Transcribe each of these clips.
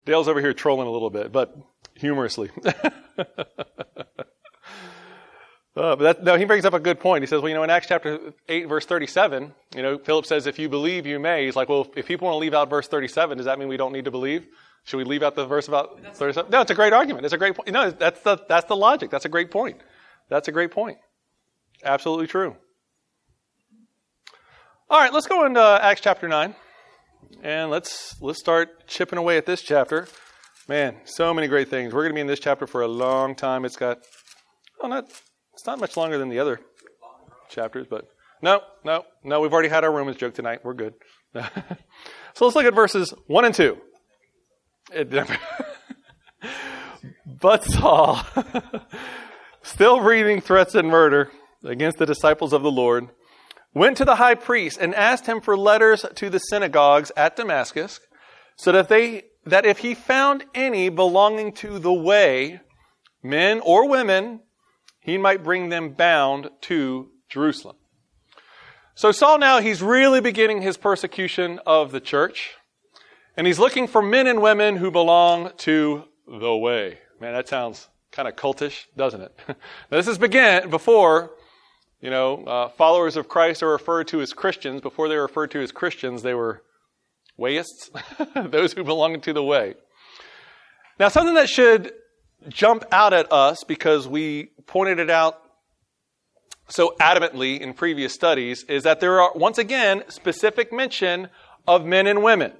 Dale's over here trolling a little bit, but humorously. But he brings up a good point. He says, well, in Acts chapter 8, verse 37, Philip says, if you believe, you may. He's like, well, if people want to leave out verse 37, does that mean we don't need to believe? Should we leave out the verse about 37? No, it's a great argument. It's a great point. No, that's the logic. That's a great point. That's a great point. Absolutely true. All right, let's go into Acts chapter 9. And let's start chipping away at this chapter. Man, so many great things. We're going to be in this chapter for a long time. It's not much longer than the other chapters, but no. We've already had our Romans joke tonight. We're good. So let's look at verses 1 and 2. But Saul, still breathing threats and murder against the disciples of the Lord, went to the high priest and asked him for letters to the synagogues at Damascus, so that if he found any belonging to the way, men or women, he might bring them bound to Jerusalem. So Saul now, he's really beginning his persecution of the church. And he's looking for men and women who belong to the way. Man, that sounds kind of cultish, doesn't it? Now, this is before, followers of Christ are referred to as Christians. Before they were referred to as Christians, they were wayists, those who belong to the way. Now, something that should jump out at us, because we pointed it out so adamantly in previous studies, is that there are, once again, specific mention of men and women.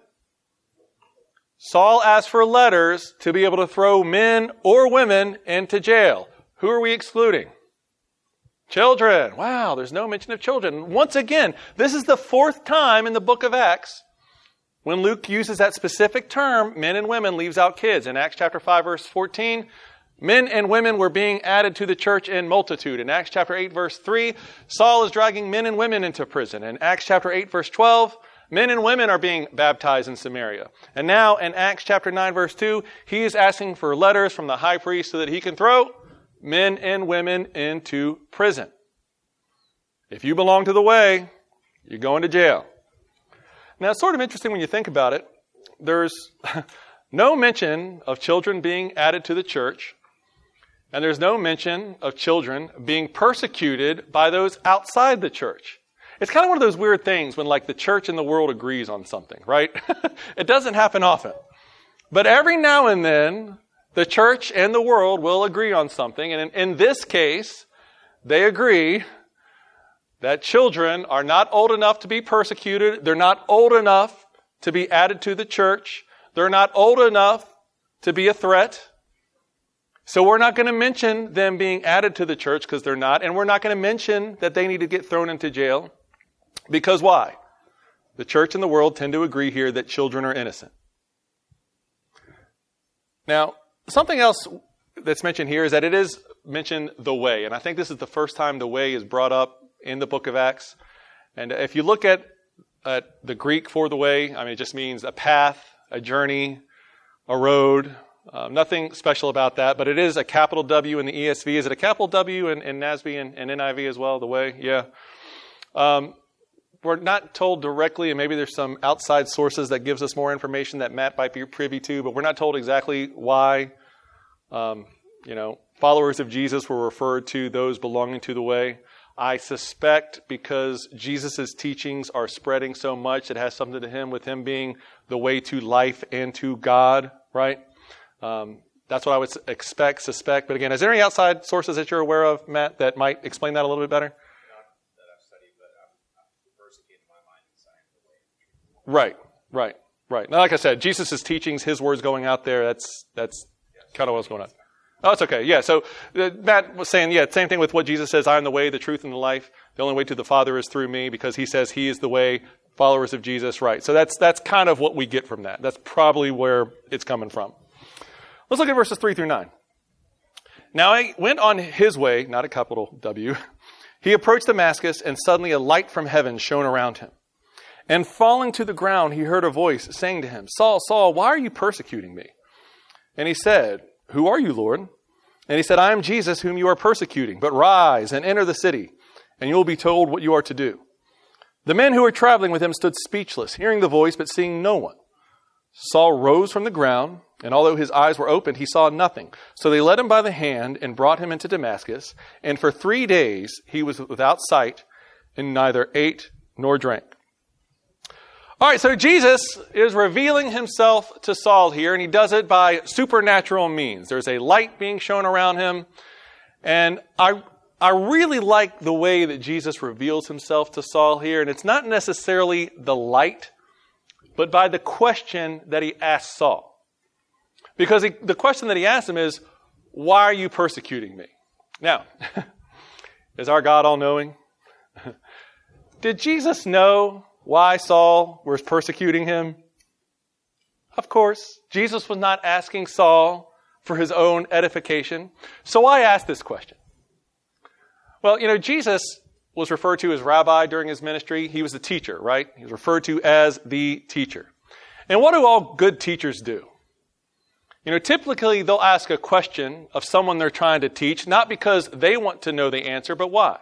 Saul asked for letters to be able to throw men or women into jail. Who are we excluding? Children. Wow, there's no mention of children. Once again, this is the fourth time in the book of Acts when Luke uses that specific term, men and women, leaves out kids. In Acts chapter 5, verse 14, men and women were being added to the church in multitude. In Acts chapter 8, verse 3, Saul is dragging men and women into prison. In Acts chapter 8, verse 12, men and women are being baptized in Samaria. And now in Acts chapter 9, verse 2, he is asking for letters from the high priest so that he can throw men and women into prison. If you belong to the way, you're going to jail. Now, it's sort of interesting when you think about it. There's no mention of children being added to the church, and there's no mention of children being persecuted by those outside the church. It's kind of one of those weird things when the church and the world agrees on something, right? It doesn't happen often. But every now and then, the church and the world will agree on something. And in this case, they agree that children are not old enough to be persecuted. They're not old enough to be added to the church. They're not old enough to be a threat. So we're not going to mention them being added to the church because they're not. And we're not going to mention that they need to get thrown into jail. Because why? The church and the world tend to agree here that children are innocent. Now, something else that's mentioned here is that it is mentioned the way. And I think this is the first time the way is brought up in the book of Acts. And if you look at the Greek for the way, it just means a path, a journey, a road. Nothing special about that, but it is a capital W in the ESV. Is it a capital W in NASB and NIV as well, the way? Yeah. We're not told directly, and maybe there's some outside sources that gives us more information that Matt might be privy to, but we're not told exactly why, followers of Jesus were referred to those belonging to the way. I suspect because Jesus' teachings are spreading so much, it has something to him with him being the way to life and to God, right? That's what I would suspect. But again, is there any outside sources that you're aware of, Matt, that might explain that a little bit better? Right. Now, like I said, Jesus' teachings, his words going out there, that's kind of what's going on. Oh, it's okay. Yeah, so Matt was saying, same thing with what Jesus says, I am the way, the truth, and the life. The only way to the Father is through me, because he says he is the way, followers of Jesus, right. So that's kind of what we get from that. That's probably where it's coming from. Let's look at verses 3 through 9. Now he went on his way, not a capital W. He approached Damascus, and suddenly a light from heaven shone around him. And falling to the ground, he heard a voice saying to him, Saul, Saul, why are you persecuting me? And he said, Who are you, Lord? And he said, I am Jesus whom you are persecuting, but rise and enter the city, and you will be told what you are to do. The men who were traveling with him stood speechless, hearing the voice, but seeing no one. Saul rose from the ground, and although his eyes were opened, he saw nothing. So they led him by the hand and brought him into Damascus. And for 3 days he was without sight and neither ate nor drank. All right, so Jesus is revealing himself to Saul here, and he does it by supernatural means. There's a light being shown around him. And I really like the way that Jesus reveals himself to Saul here. And it's not necessarily the light, but by the question that he asks Saul. Because the question that he asks him is, why are you persecuting me? Now, is our God all-knowing? Did Jesus know why Saul was persecuting him? Of course. Jesus was not asking Saul for his own edification. So I ask this question. Well, Jesus was referred to as rabbi during his ministry. He was the teacher, right? He was referred to as the teacher. And what do all good teachers do? Typically they'll ask a question of someone they're trying to teach, not because they want to know the answer, but why?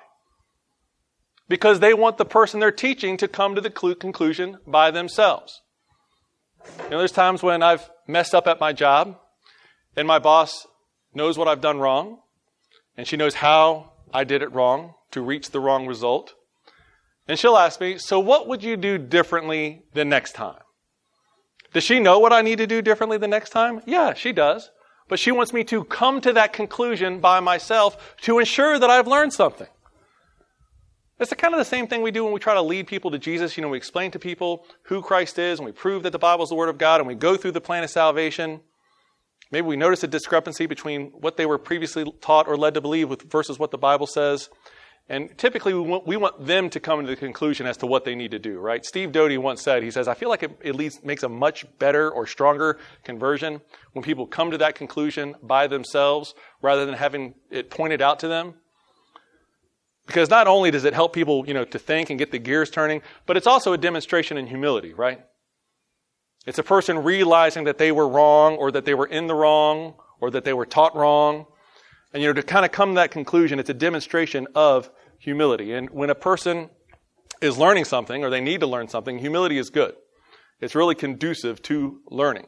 Because they want the person they're teaching to come to the conclusion by themselves. There's times when I've messed up at my job, and my boss knows what I've done wrong, and she knows how I did it wrong to reach the wrong result. And she'll ask me, so what would you do differently the next time? Does she know what I need to do differently the next time? Yeah, she does. But she wants me to come to that conclusion by myself to ensure that I've learned something. It's kind of the same thing we do when we try to lead people to Jesus. We explain to people who Christ is, and we prove that the Bible is the Word of God, and we go through the plan of salvation. Maybe we notice a discrepancy between what they were previously taught or led to believe versus what the Bible says. And typically we want them to come to the conclusion as to what they need to do, right? Steve Doty once said, he says, I feel like it at least makes a much better or stronger conversion when people come to that conclusion by themselves rather than having it pointed out to them. Because not only does it help people, to think and get the gears turning, but it's also a demonstration in humility, right? It's a person realizing that they were wrong or that they were in the wrong or that they were taught wrong. And, to kind of come to that conclusion, it's a demonstration of humility. And when a person is learning something or they need to learn something, humility is good. It's really conducive to learning.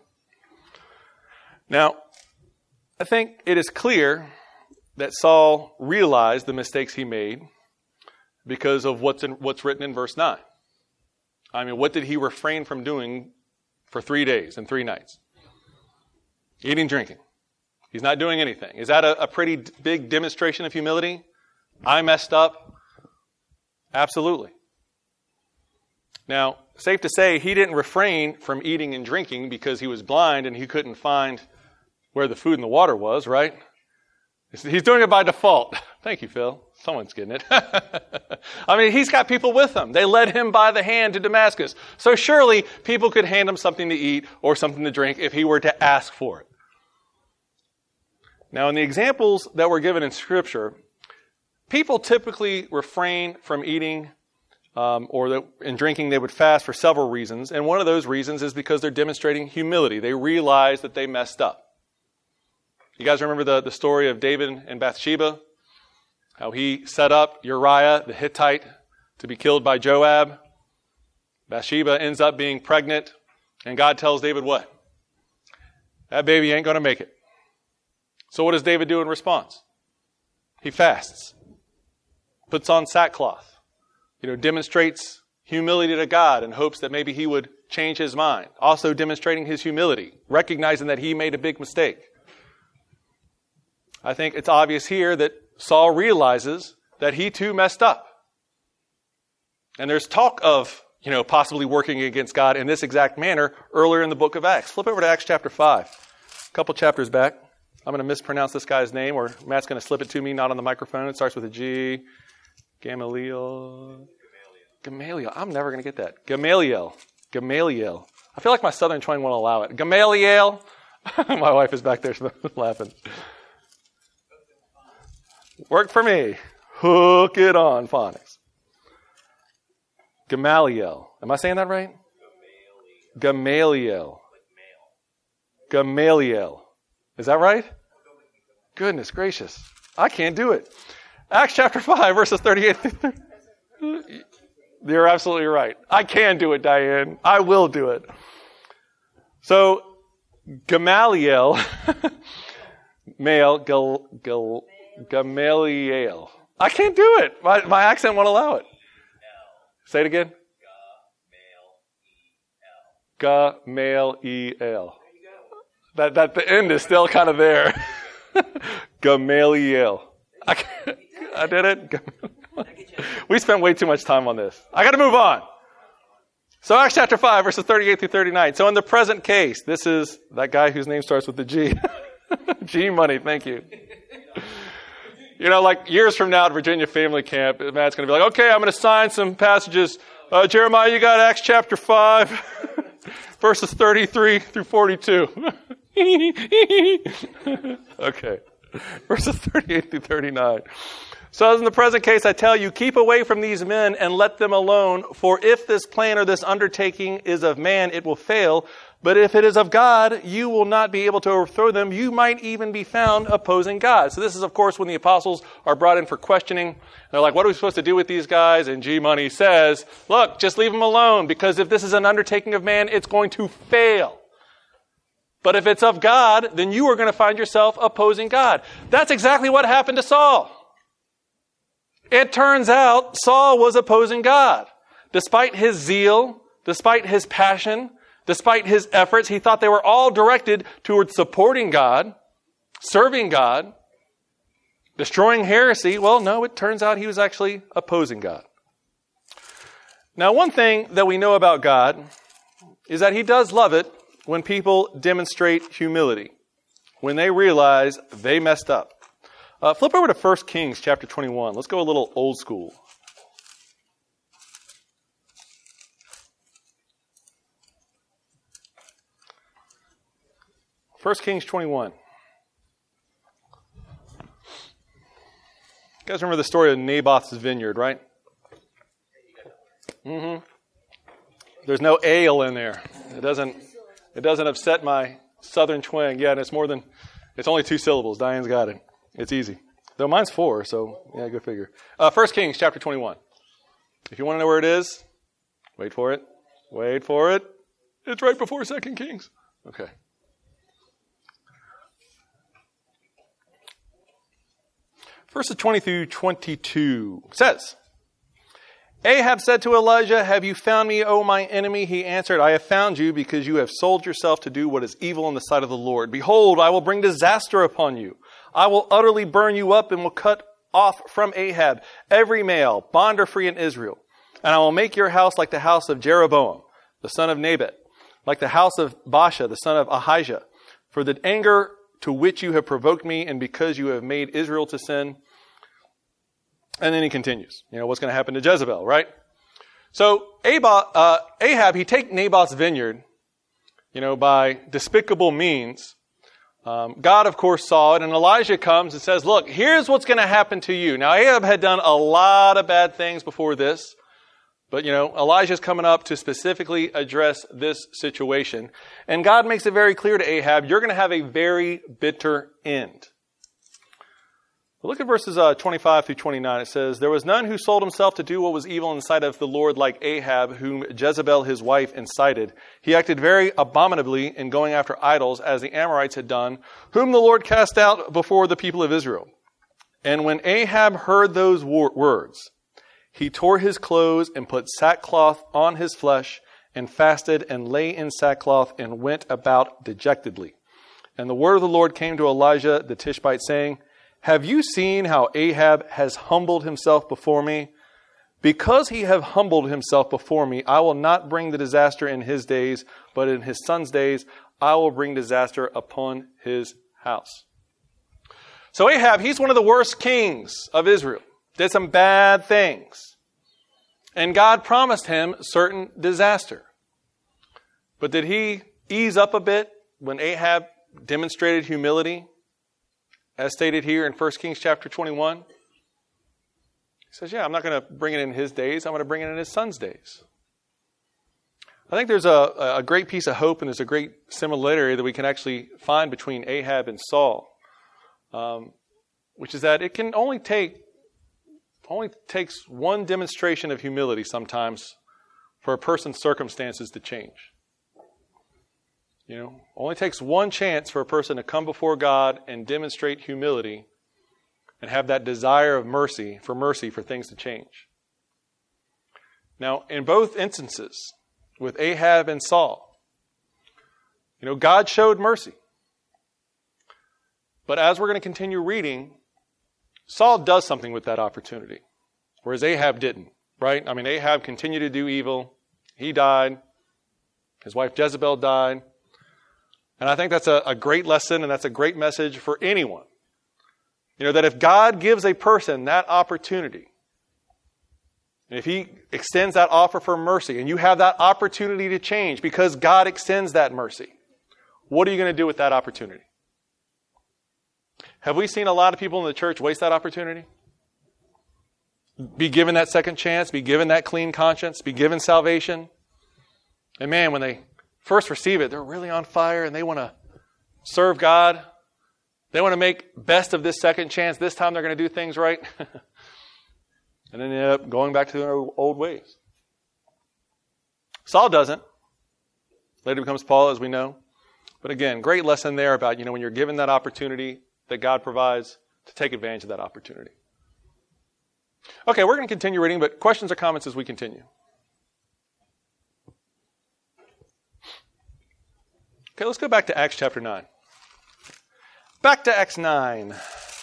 Now, I think it is clear that Saul realized the mistakes he made because of what's written in verse 9. What did he refrain from doing for 3 days and 3 nights? Eating, drinking. He's not doing anything. Is that a pretty big demonstration of humility? I messed up. Absolutely. Now, safe to say, he didn't refrain from eating and drinking because he was blind and he couldn't find where the food and the water was, right? He's doing it by default. Thank you, Phil. Someone's getting it. He's got people with him. They led him by the hand to Damascus. So surely people could hand him something to eat or something to drink if he were to ask for it. Now, in the examples that were given in Scripture, people typically refrain from eating in drinking. They would fast for several reasons. And one of those reasons is because they're demonstrating humility. They realize that they messed up. You guys remember the story of David and Bathsheba? How he set up Uriah the Hittite to be killed by Joab. Bathsheba ends up being pregnant. And God tells David what? That baby ain't going to make it. So what does David do in response? He fasts, puts on sackcloth, demonstrates humility to God in hopes that maybe he would change his mind. Also demonstrating his humility, recognizing that he made a big mistake. I think it's obvious here that Saul realizes that he too messed up. And there's talk of, possibly working against God in this exact manner earlier in the book of Acts. Flip over to Acts chapter 5, a couple chapters back. I'm going to mispronounce this guy's name, or Matt's going to slip it to me, not on the microphone. It starts with a G. Gamaliel. I'm never going to get that. Gamaliel. I feel like my southern twang won't allow it. Gamaliel. My wife is back there laughing. Worked for me. Hook it on phonics. Gamaliel. Am I saying that right? Gamaliel. Is that right? Goodness gracious. I can't do it. Acts chapter 5, verses 38. You're absolutely right. I can do it, Diane. I will do it. So Gamaliel, Gamaliel. I can't do it. My accent won't allow it. Say it again. Gamaliel. That the end is still kind of there. Gamaliel. I did it. We spent way too much time on this. I got to move on. So Acts chapter 5, verses 38 through 39. So in the present case, this is that guy whose name starts with the G. G Money, thank you. You know, like years from now at Virginia Family Camp, Matt's going to be like, okay, I'm going to sign some passages. Jeremiah, you got Acts chapter 5, verses 33 through 42. Okay. Verses 38 through 39. So as in the present case, I tell you, keep away from these men and let them alone. For if this plan or this undertaking is of man, it will fail. But if it is of God, you will not be able to overthrow them. You might even be found opposing God. So this is, of course, when the apostles are brought in for questioning. They're like, what are we supposed to do with these guys? And G Money says, look, just leave them alone. Because if this is an undertaking of man, it's going to fail. But if it's of God, then you are going to find yourself opposing God. That's exactly what happened to Saul. It turns out Saul was opposing God. Despite his zeal, despite his passion, despite his efforts, he thought they were all directed towards supporting God, serving God, destroying heresy. Well, no, it turns out he was actually opposing God. Now, one thing that we know about God is that he does love it when people demonstrate humility, when they realize they messed up. Flip over to 1 Kings chapter 21. Let's go a little old school. First Kings 21. You guys remember the story of Naboth's vineyard, right? Mm-hmm. There's no ale in there. It doesn't upset my southern twang. Yeah, and it's only 2 syllables. Diane's got it. It's easy. Though mine's 4, so yeah, go figure. 1 Kings chapter 21. If you want to know where it is, wait for it. Wait for it. It's right before 2 Kings. Okay. Verses 20 through 22 says, Ahab said to Elijah, have you found me, O my enemy? He answered, I have found you because you have sold yourself to do what is evil in the sight of the Lord. Behold, I will bring disaster upon you. I will utterly burn you up and will cut off from Ahab every male, bond or free in Israel. And I will make your house like the house of Jeroboam, the son of Nebat, like the house of Baasha, the son of Ahijah. For the anger to which you have provoked me and because you have made Israel to sin. And then he continues. You know, what's going to happen to Jezebel, right? So Ahab, he take Naboth's vineyard, by despicable means. God, of course, saw it, and Elijah comes and says, look, here's what's going to happen to you. Now, Ahab had done a lot of bad things before this, but, Elijah's coming up to specifically address this situation. And God makes it very clear to Ahab, you're going to have a very bitter end. Look at verses 25 through 29. It says, there was none who sold himself to do what was evil in the sight of the Lord like Ahab, whom Jezebel his wife incited. He acted very abominably in going after idols, as the Amorites had done, whom the Lord cast out before the people of Israel. And when Ahab heard those words, he tore his clothes and put sackcloth on his flesh and fasted and lay in sackcloth and went about dejectedly. And the word of the Lord came to Elijah the Tishbite, saying, have you seen how Ahab has humbled himself before me? Because he have humbled himself before me, I will not bring the disaster in his days, but in his son's days I will bring disaster upon his house. So Ahab, he's one of the worst kings of Israel. Did some bad things. And God promised him certain disaster. But did he ease up a bit when Ahab demonstrated humility? As stated here in 1 Kings chapter 21. He says, yeah, I'm not going to bring it in his days. I'm going to bring it in his son's days. I think there's a great piece of hope and there's a great similarity that we can actually find between Ahab and Saul. Which is that it can only takes one demonstration of humility sometimes for a person's circumstances to change. Only takes one chance for a person to come before God and demonstrate humility and have that desire of mercy for things to change. Now, in both instances, with Ahab and Saul, God showed mercy. But as we're going to continue reading, Saul does something with that opportunity, whereas Ahab didn't, right? Ahab continued to do evil. He died. His wife Jezebel died. And I think that's a great lesson, and that's a great message for anyone. That if God gives a person that opportunity, and if He extends that offer for mercy, and you have that opportunity to change because God extends that mercy, what are you going to do with that opportunity? Have we seen a lot of people in the church waste that opportunity? Be given that second chance, be given that clean conscience, be given salvation. And man, when they first receive it, they're really on fire and they want to serve God. They want to make best of this second chance. This time they're going to do things right. And then they end up going back to their old ways. Saul doesn't. Later becomes Paul, as we know. But again, great lesson there about, when you're given that opportunity that God provides, to take advantage of that opportunity. Okay, we're going to continue reading, but questions or comments as we continue? Okay, let's go back to Acts chapter 9. Back to Acts 9.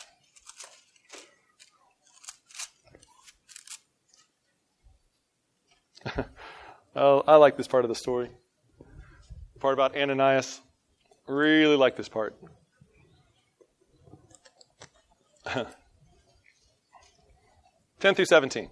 Oh, I like this part of the story. The part about Ananias. Really like this part. 10 through 17.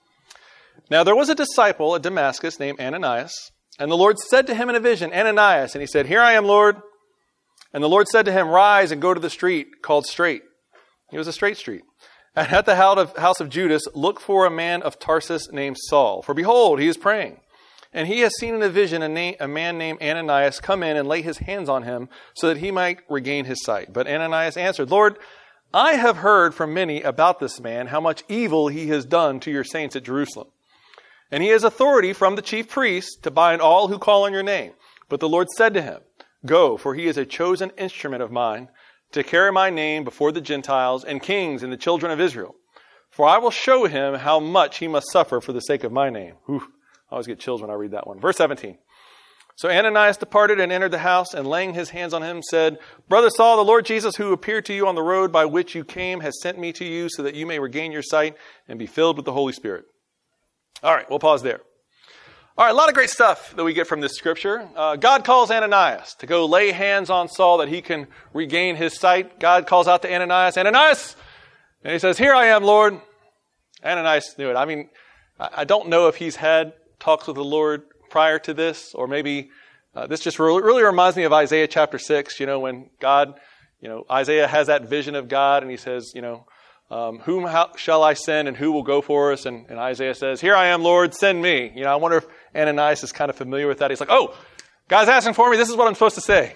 Now there was a disciple at Damascus named Ananias, and the Lord said to him in a vision, Ananias, and he said, Here I am, Lord. And the Lord said to him, Rise and go to the street called Straight. It was a straight street. And at the house of Judas, look for a man of Tarsus named Saul. For behold, he is praying. And he has seen in a vision a man named Ananias come in and lay his hands on him so that he might regain his sight. But Ananias answered, Lord, I have heard from many about this man, how much evil he has done to your saints at Jerusalem. And he has authority from the chief priests to bind all who call on your name. But the Lord said to him, Go, for he is a chosen instrument of mine to carry my name before the Gentiles and kings and the children of Israel. For I will show him how much he must suffer for the sake of my name. Whew, I always get chills when I read that one. Verse 17. So Ananias departed and entered the house, and laying his hands on him, said, Brother Saul, the Lord Jesus, who appeared to you on the road by which you came, has sent me to you so that you may regain your sight and be filled with the Holy Spirit. All right, we'll pause there. All right, a lot of great stuff that we get from this scripture. God calls Ananias to go lay hands on Saul that he can regain his sight. God calls out to Ananias, Ananias! And he says, Here I am, Lord. Ananias knew it. I don't know if he's had talks with the Lord prior to this, or maybe this just really reminds me of Isaiah chapter 6, when God, Isaiah has that vision of God and he says, whom shall I send and who will go for us? And Isaiah says, Here I am, Lord, send me. I wonder if Ananias is kind of familiar with that. He's like, oh, God's asking for me. This is what I'm supposed to say.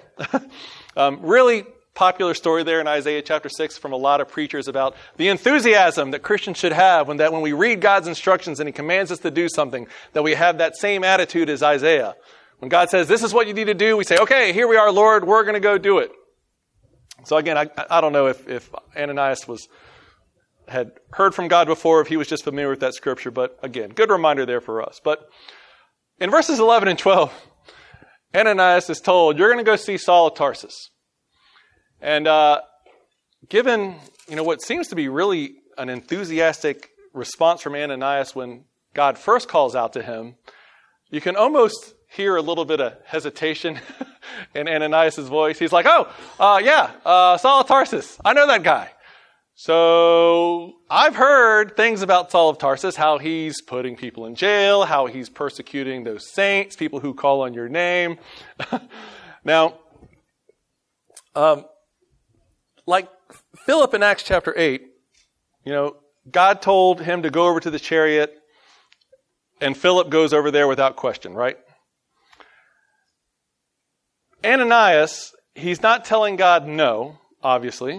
Really popular story there in Isaiah chapter 6 from a lot of preachers about the enthusiasm that Christians should have when we read God's instructions and He commands us to do something, that we have that same attitude as Isaiah. When God says, this is what you need to do, we say, okay, here we are, Lord, we're going to go do it. So again, I don't know if Ananias had heard from God before, if he was just familiar with that scripture, but again, good reminder there for us. But in verses 11 and 12, Ananias is told, you're going to go see Saul of Tarsus. And given, what seems to be really an enthusiastic response from Ananias when God first calls out to him, you can almost hear a little bit of hesitation in Ananias' voice. He's like, Saul of Tarsus. I know that guy. So I've heard things about Saul of Tarsus, how he's putting people in jail, how he's persecuting those saints, people who call on your name. Now, like Philip in Acts chapter 8, God told him to go over to the chariot, and Philip goes over there without question, right? Ananias, he's not telling God no, obviously.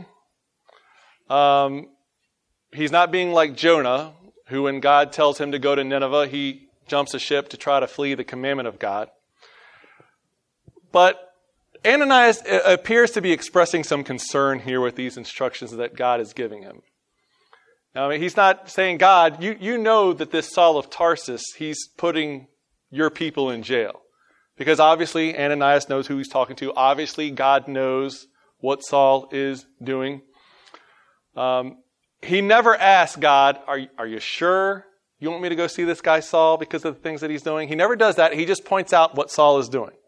He's not being like Jonah, who when God tells him to go to Nineveh, he jumps a ship to try to flee the commandment of God. But Ananias appears to be expressing some concern here with these instructions that God is giving him. Now, he's not saying, God, you know that this Saul of Tarsus, he's putting your people in jail. Because obviously Ananias knows who he's talking to. Obviously God knows what Saul is doing. He never asked God, are you sure you want me to go see this guy Saul because of the things that he's doing? He never does that. He just points out what Saul is doing.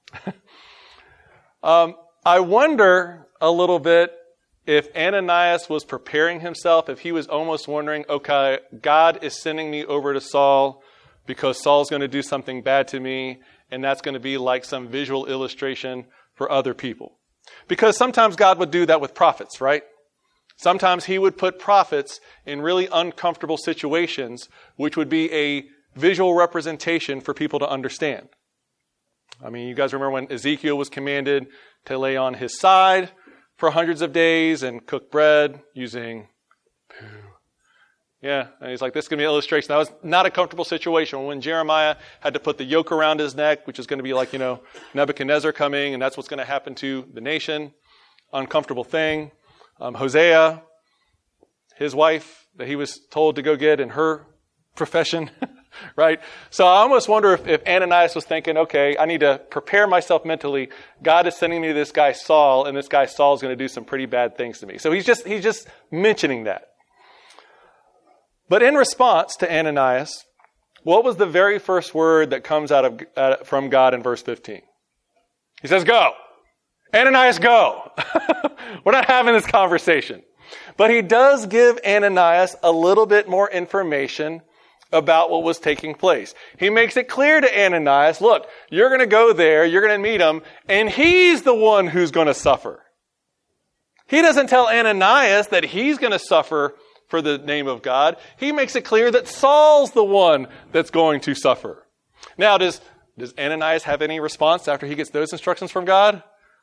I wonder a little bit if Ananias was preparing himself, if he was almost wondering, okay, God is sending me over to Saul because Saul's going to do something bad to me, and that's going to be like some visual illustration for other people. Because sometimes God would do that with prophets, right? Sometimes he would put prophets in really uncomfortable situations, which would be a visual representation for people to understand. I mean, you guys remember when Ezekiel was commanded to lay on his side for hundreds of days and cook bread using poo. Yeah, and he's like, this is going to be an illustration. That was not a comfortable situation. When Jeremiah had to put the yoke around his neck, which is going to be like, Nebuchadnezzar coming, and that's what's going to happen to the nation. Uncomfortable thing. Hosea, his wife that he was told to go get in her profession, right? So I almost wonder if Ananias was thinking, okay, I need to prepare myself mentally. God is sending me this guy Saul, and this guy Saul is going to do some pretty bad things to me. So he's just mentioning that. But in response to Ananias, what was the very first word that comes from God in verse 15? He says, go. Ananias, go. We're not having this conversation. But he does give Ananias a little bit more information about what was taking place. He makes it clear to Ananias, look, you're going to go there, you're going to meet him, and he's the one who's going to suffer. He doesn't tell Ananias that he's going to suffer for the name of God. He makes it clear that Saul's the one that's going to suffer. Now, does Ananias have any response after he gets those instructions from God?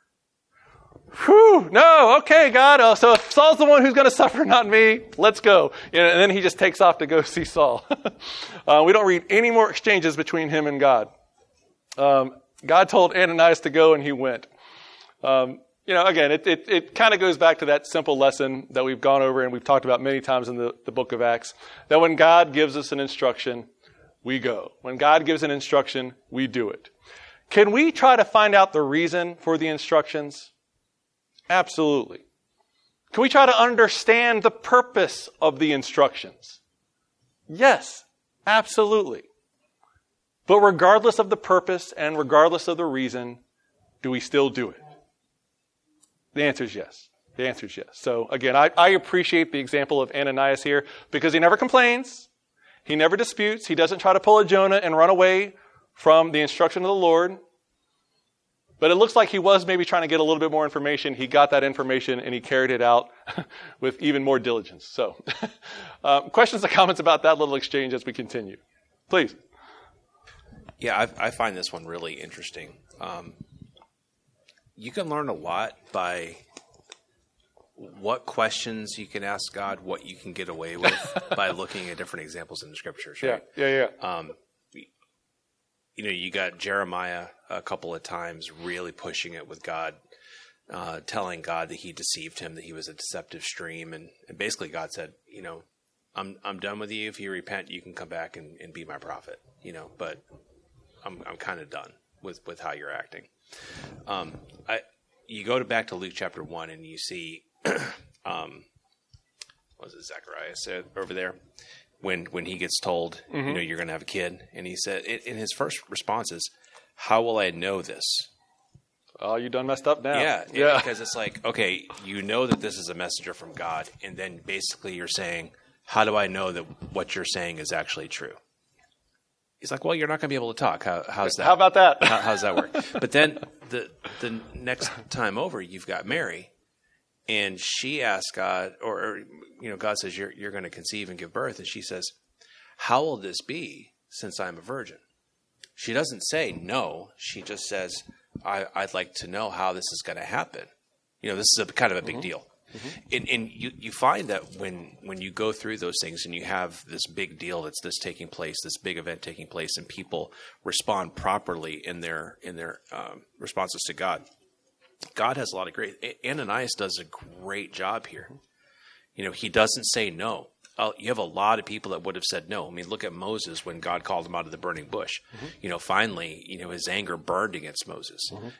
Whew, no, okay, God. So if Saul's the one who's going to suffer, not me, let's go. And then he just takes off to go see Saul. We don't read any more exchanges between him and God. God told Ananias to go, and he went. Again, it kind of goes back to that simple lesson that we've gone over and we've talked about many times in the book of Acts, that when God gives us an instruction, we go. When God gives an instruction, we do it. Can we try to find out the reason for the instructions? Absolutely. Can we try to understand the purpose of the instructions? Yes, absolutely. But regardless of the purpose and regardless of the reason, do we still do it? The answer is yes. The answer is yes. So again, I appreciate the example of Ananias here because he never complains. He never disputes. He doesn't try to pull a Jonah and run away from the instruction of the Lord. But it looks like he was maybe trying to get a little bit more information. He got that information and he carried it out with even more diligence. So questions or comments about that little exchange as we continue? Please. Yeah, I find this one really interesting. You can learn a lot by what questions you can ask God, what you can get away with by looking at different examples in the scriptures, right? Yeah. You got Jeremiah a couple of times really pushing it with God, telling God that he deceived him, that he was a deceptive stream. And basically God said, I'm done with you. If you repent, you can come back and be my prophet, but I'm kind of done with how you're acting. You go back to Luke chapter 1 and you see, what was it, Zechariah said over there? When he gets told, you're going to have a kid. And he said, in his first response is, how will I know this? Oh, you done messed up now. Yeah. Because it's like, okay, you know that this is a messenger from God. And then basically you're saying, how do I know that what you're saying is actually true? He's like, well, you're not going to be able to talk. How's that? How about that? How's that work? But then the next time over, you've got Mary. And she asks God, or God says, you're going to conceive and give birth. And she says, how will this be since I'm a virgin? She doesn't say no. She just says, I'd like to know how this is going to happen. This is kind of a big deal. Mm-hmm. And you find that when you go through those things and you have this big deal that's taking place, this big event taking place, and people respond properly in their responses to God, God has a lot of great. Ananias does a great job here. He doesn't say no. You have a lot of people that would have said no. I mean, look at Moses when God called him out of the burning bush. Finally, his anger burned against Moses.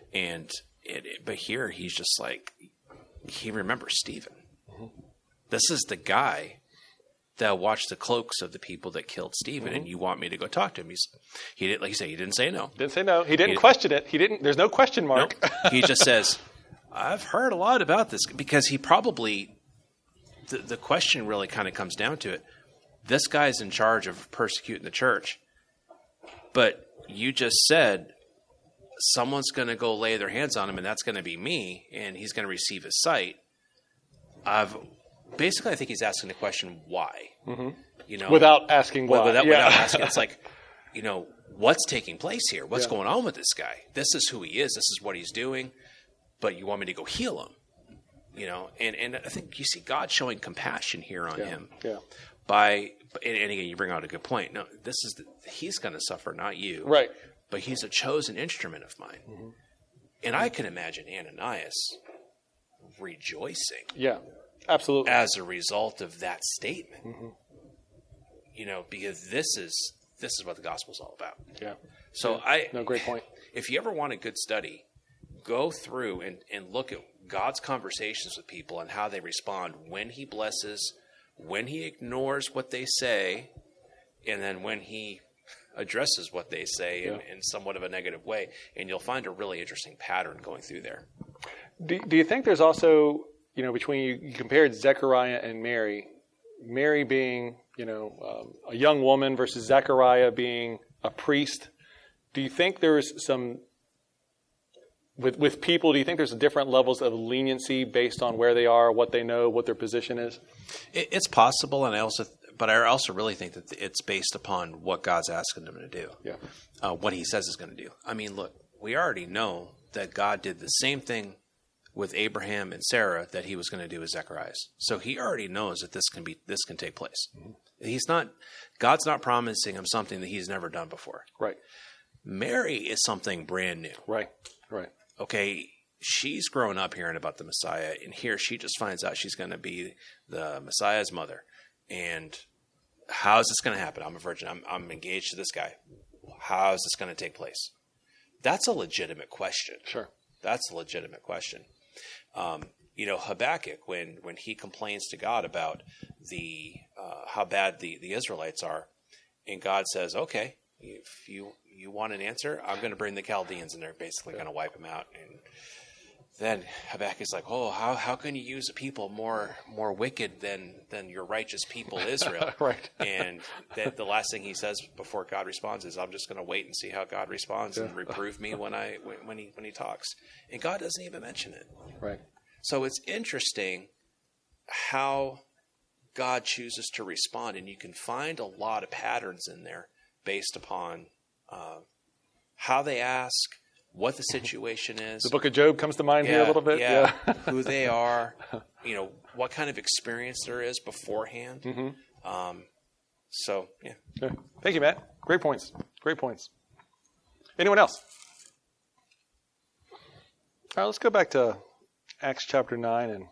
But here he's just like, he remembers Stephen. This is the guy that watched the cloaks of the people that killed Stephen, and you want me to go talk to him. He didn't, like you say, he didn't say no. Didn't say no. He didn't question it. There's no question mark. Nope. He just says, I've heard a lot about this, because he probably, the question really kind of comes down to it. This guy's in charge of persecuting the church, but you just said someone's going to go lay their hands on him, and that's going to be me, and he's going to receive his sight. Basically, I think he's asking the question, why? Without asking why. Without asking. It's like, what's taking place here? What's going on with this guy? This is who he is. This is what he's doing. But you want me to go heal him? And I think you see God showing compassion here on him. Yeah. And again, you bring out a good point. No, he's going to suffer, not you. Right. But he's a chosen instrument of mine. And I can imagine Ananias rejoicing. Yeah, absolutely. As a result of that statement. Because this is what the gospel's all about. Yeah. So great point. If you ever want a good study, go through and look at God's conversations with people and how they respond when he blesses, when he ignores what they say, and then when he addresses what they say in somewhat of a negative way. And you'll find a really interesting pattern going through there. Do you think there's also, between you compared Zechariah and Mary being, a young woman versus Zechariah being a priest, do you think there's some, with people, do you think there's different levels of leniency based on where they are, what they know, what their position is? It's possible, and I also really think that it's based upon what God's asking them to do. Yeah. What he says is going to do. I mean, look, we already know that God did the same thing with Abraham and Sarah that he was going to do with Zacharias. So he already knows that this can take place. God's not promising him something that he's never done before. Right. Mary is something brand new. Right. Okay, she's grown up hearing about the Messiah, and here she just finds out she's going to be the Messiah's mother. And how is this going to happen? I'm a virgin. I'm engaged to this guy. How is this going to take place? That's a legitimate question. Sure. That's a legitimate question. Habakkuk, when he complains to God about how bad the Israelites are, and God says, okay, if you want an answer, I'm going to bring the Chaldeans, and they're basically going to wipe them out. And then Habakkuk's like, oh, how can you use a people more wicked than your righteous people Israel? Right. And the last thing he says before God responds is, I'm just going to wait and see how God responds and reprove me when he talks. And God doesn't even mention it. Right. So it's interesting how God chooses to respond, and you can find a lot of patterns in there based upon how they ask, what the situation is. The book of Job comes to mind here a little bit. Yeah. Who they are, what kind of experience there is beforehand. So, yeah. Okay. Thank you, Matt. Great points. Anyone else? All right, let's go back to Acts chapter 9.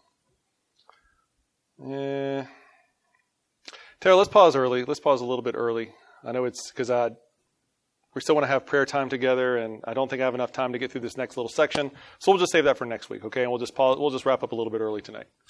Tara, let's pause early. Let's pause a little bit early. I know it's because we still want to have prayer time together, and I don't think I have enough time to get through this next little section. So we'll just save that for next week, okay? And we'll just pause. We'll just wrap up a little bit early tonight.